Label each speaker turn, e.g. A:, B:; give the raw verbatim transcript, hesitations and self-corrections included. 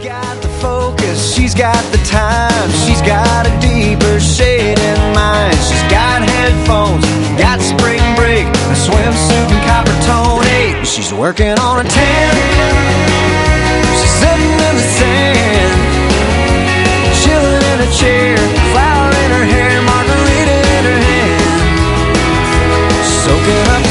A: got the focus, she's got the time, she's got a deeper shade in mind. She's got headphones, got spring break, a swimsuit and copper tone eight. She's working on a tan, she's sitting in the sand, chilling in a chair, flower in her hair, margarita in her hand, soaking up